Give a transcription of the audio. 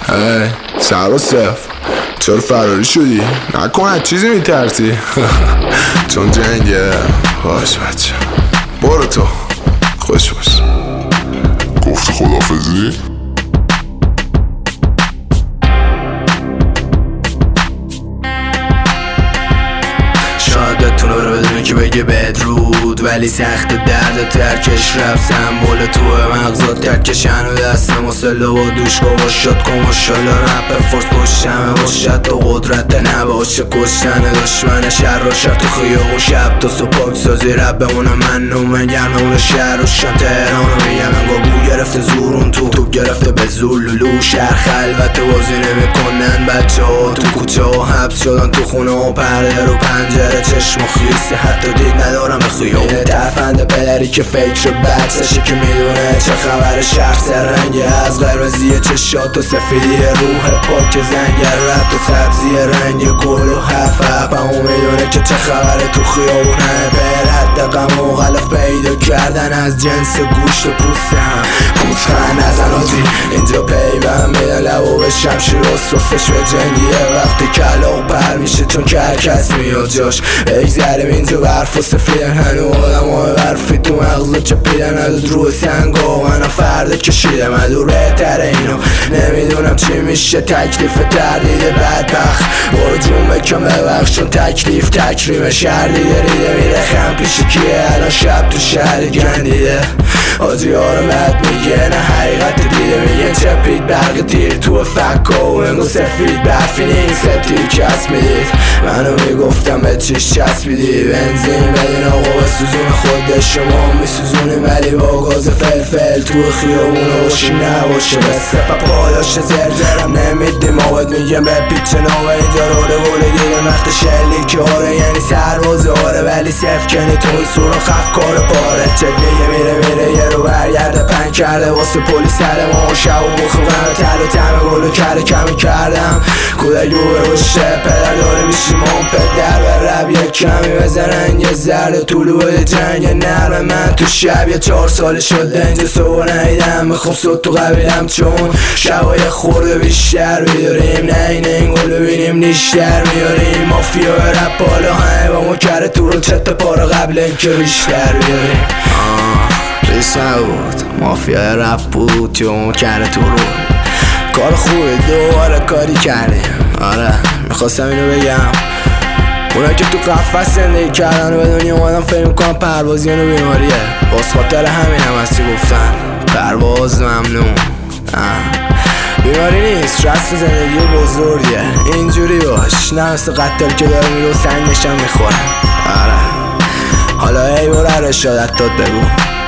سر و صف چرا فراری شدی؟ نکن از چیزی میترسی؟ چون جنگه. باش بچه برو تو خوش باش. گفت خدافزی؟ شاید بتونه رو بدونه که بگه بدرود، ولی سخت درد ترکش رفت سمبول توه مغزات ترکشن و دستم و سله و دوش گواشت کن ماشالله رپ فورس پشتمه باشد تو قدرت نباشه کشتن دشمن شر و شر تو خیابون شب تو سپاک سازی رپ بمونه من گرممون شهر و شم تهران رو میگم انگاه بو گرفته زورون تو گرفته به زور لولو شهر خلوت بازی نمیکنن بچه ها تو کوچه ها حبس شدن تو خونه و پرده رو پنجره چشم و خیسته حتی دید ندارم به خیابون ترفنده پدری که فکر بچشه که میدونه چه خبر شخص رنگی از قرمزی چشات و سفیدی روح پاک زنگر رفت و سبزی رنگ گل و حفق و میدونه که چه خبر تو خیابونه به رد غم و غلف پیدا کردن از جنس گوشت و پوست هم پوزخند نزن آجی اینجا پیوند میدن لبو به شمشیر و صفش به جنگیه وقتی کلاق پر میشه چون که هر کس میاد جاش بگذریم اینجا برف و سفیدن هنو آدم های برفی تو مغزو چپیدن نداد روی سنگا منو فرده کشیدم ادور بهتره اینو نمیدونم چی میشه تکلیف تردید بدبخت برو جون بکن ببخش چون تکلیف تکریم شهر دیده ریده میره خم پیشی کیه الان شب تو شهر گندیده آجی ها رو بد میگه نه حقیقت دیده میگه چپید برق تیر تو فکا و انگو سفید برفی نیست تیر کس میدید منو میگفتم به چیش چسبیدی بنزین بدین آقا بسوزون خود شما میسوزونیم ولی با گاز فلفل تو خیابون باشی نباشه بسته پایاش زرزرم نمیدیم آباد میگم به پیچ نامه اینجا روله گوله دیدم وقت شلیک آره یعنی سرباز آره ولی صف کنی تو این سوراخ افکار پاره چلیه میره یه رو برگرده پنگ کرده واسه پلیس سر ما و شب و بخوام تل و تم گلو کرده کمی کردم کودک رو بشه پدر داره میشیم اون پدر و رب یه کمی بزنن یه ذره طولو بده جنگ نرم من تو شب یه 4 سالی شده اینجا صبح نیدم میخوام صد تو قبیلم چون شبای خورده بیشتر بیداریم نه این گل ببینیم نیشتر میاریم مافیا رب بالا همه با ما کره تو رو چت پارا قبل اینکه بیشتر بیاریم ریس نبود مافیا رب بود تو ما کره تو رو کار خوبه دوباره کاری کردیم آره میخواستم اینو بگم اونا که تو قفص زندگی کردن و به دنیا اومدن فکر میکنن پروازی اینو بیماریه باز خاطر همین هم هستی گفتن پرواز ممنون بیماری نیست رسم زندگی بزرگیه اینجوری باش نه مثل قتل که داره میره و سنگش هم میخوره آره حالا ای برو رشادت داد بگو